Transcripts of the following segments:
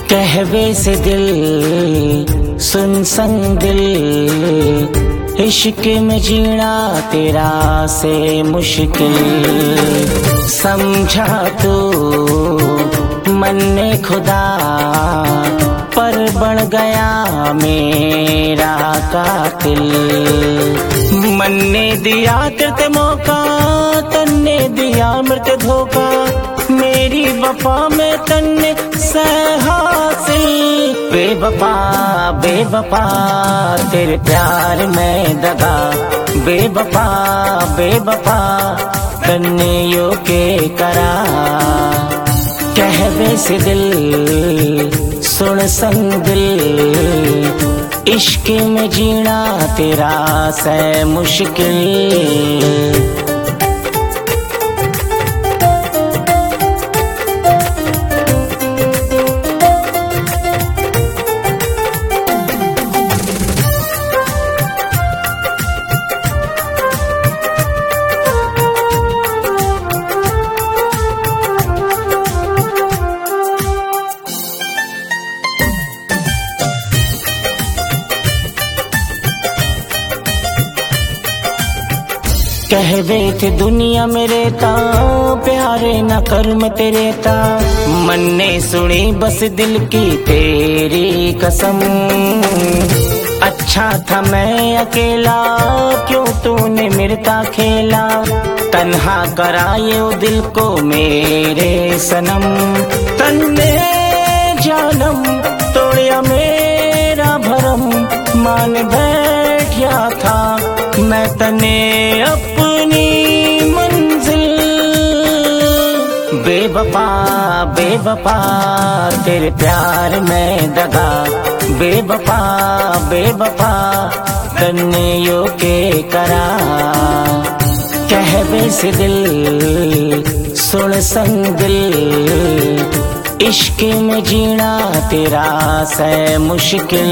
कहवे से दिल सुन संग दिल, इश्क में जीना तेरा से मुश्किल। समझा तू मन्ने खुदा, पर बन गया मेरा कातिल। मन्ने दिया तेरे मौका, तन्ने दिया मृत धोखा, मेरी वफा में तन्ने हासिल। बेवफा बेवफा तेरे प्यार में दगा, बेवफा बेवफा तन्ने यो के करा। कहवे से दिल सुन संग दिल, इश्क में जीना तेरा से मुश्किल। कहवे थे दुनिया मेरे ता, प्यारे न कर्म तेरे ता। मन ने सुनी बस दिल की तेरी कसम, अच्छा था मैं अकेला, क्यों तूने मिलता खेला। तन्हा कराए ओ दिल को मेरे सनम, तन्ने जानम तोड़िया मेरा भरम। मान बैठा था मैं तने अपनी मंजिल। बेवफा बेवफा तेरे प्यार में दगा, बेवफा बेवफा तन्ने यो के करा। कहवे से दिल सुन संग दिल, इश्क में जीना तेरा से मुश्किल।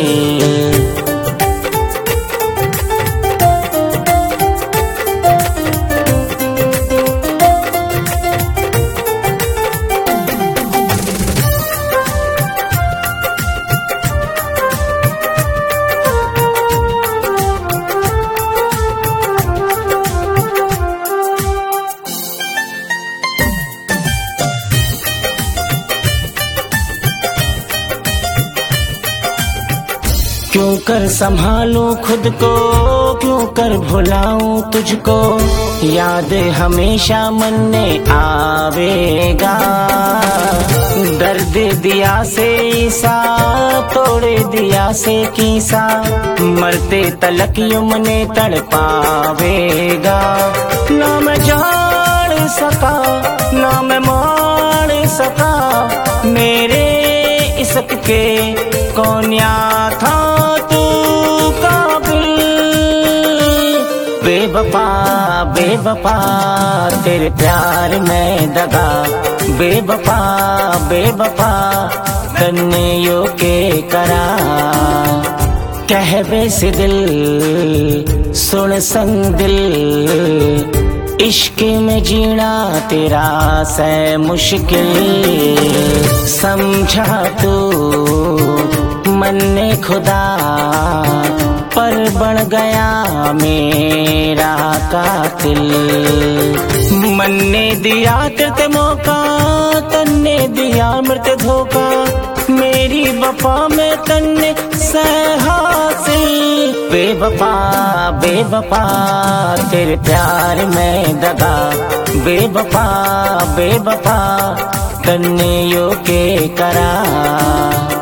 क्यों कर संभालूं खुद को, क्यों कर भुलाऊं तुझको। याद हमेशा मन में आवेगा, दर्द दिया से ईसा, तोड़े दिया से कीसा। मरते तलक यमने तड़पावेगा, ना मैं जान सका ना मैं मान सका। मेरे इश्क के कौनिया था तू काबिल। बेवफा बेवफा तेरे प्यार में दगा, बेवफा बेवफा तन्ने यो के करा। कहवे से दिल सुन संग दिल, इश्क में जीना तेरा से मुश्किल। समझा तू मन्ने खुदा, पर बन गया मेरा कातिल। मन्ने दिया तेरे मौका, तन्ने दिया मृत धोखा, मेरी वफा में तन्ने से हासिल। बेवफा बेवफा तेरे प्यार में दगा, बेवफा बेवफा तन्ने यो के करा।